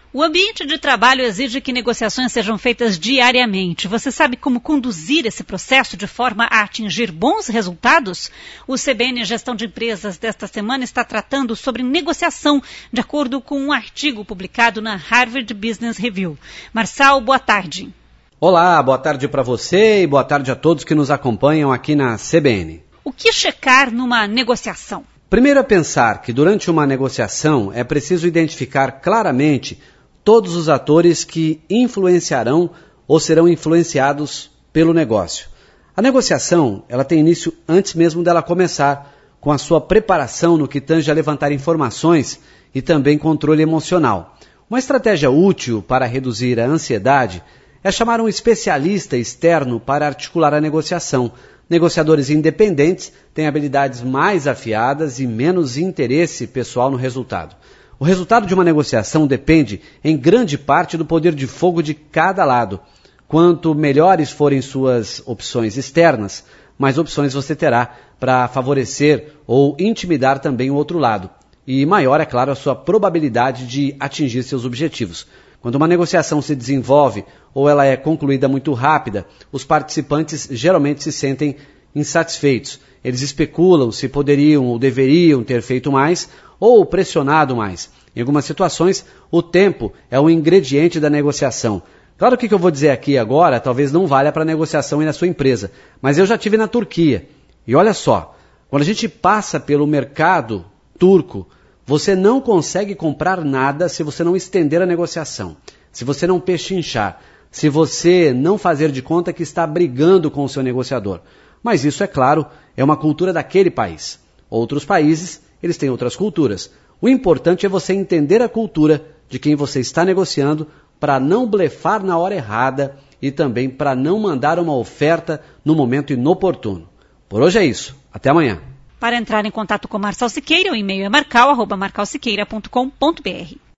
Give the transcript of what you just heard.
O ambiente de trabalho exige que negociações sejam feitas diariamente. Você sabe como conduzir esse processo de forma a atingir bons resultados? O CBN Gestão de Empresas desta semana está tratando sobre negociação, de acordo com um artigo publicado na Harvard Business Review. Marçal, boa tarde. Olá, boa tarde para você e boa tarde a todos que nos acompanham aqui na CBN. O que checar numa negociação? Primeiro é pensar que durante uma negociação é preciso identificar claramente todos os atores que influenciarão ou serão influenciados pelo negócio. A negociação, ela tem início antes mesmo dela começar, com a sua preparação no que tange a levantar informações e também controle emocional. Uma estratégia útil para reduzir a ansiedade é chamar um especialista externo para articular a negociação. Negociadores independentes têm habilidades mais afiadas e menos interesse pessoal no resultado. O resultado de uma negociação depende, em grande parte, do poder de fogo de cada lado. Quanto melhores forem suas opções externas, mais opções você terá para favorecer ou intimidar também o outro lado. E maior, é claro, a sua probabilidade de atingir seus objetivos. Quando uma negociação se desenvolve ou ela é concluída muito rápida, os participantes geralmente se sentem insatisfeitos. Eles especulam se poderiam ou deveriam ter feito mais ou pressionado mais. Em algumas situações, o tempo é um ingrediente da negociação. Claro que o que eu vou dizer aqui agora talvez não valha para a negociação e na sua empresa, mas eu já estive na Turquia. E olha só, quando a gente passa pelo mercado turco, você não consegue comprar nada se você não estender a negociação, se você não pechinchar, se você não fazer de conta que está brigando com o seu negociador. Mas isso, é claro, é uma cultura daquele país. Outros países, eles têm outras culturas. O importante é você entender a cultura de quem você está negociando para não blefar na hora errada e também para não mandar uma oferta no momento inoportuno. Por hoje é isso. Até amanhã. Para entrar em contato com Marçal Siqueira, o e-mail é marcal@marcalsiqueira.com.br.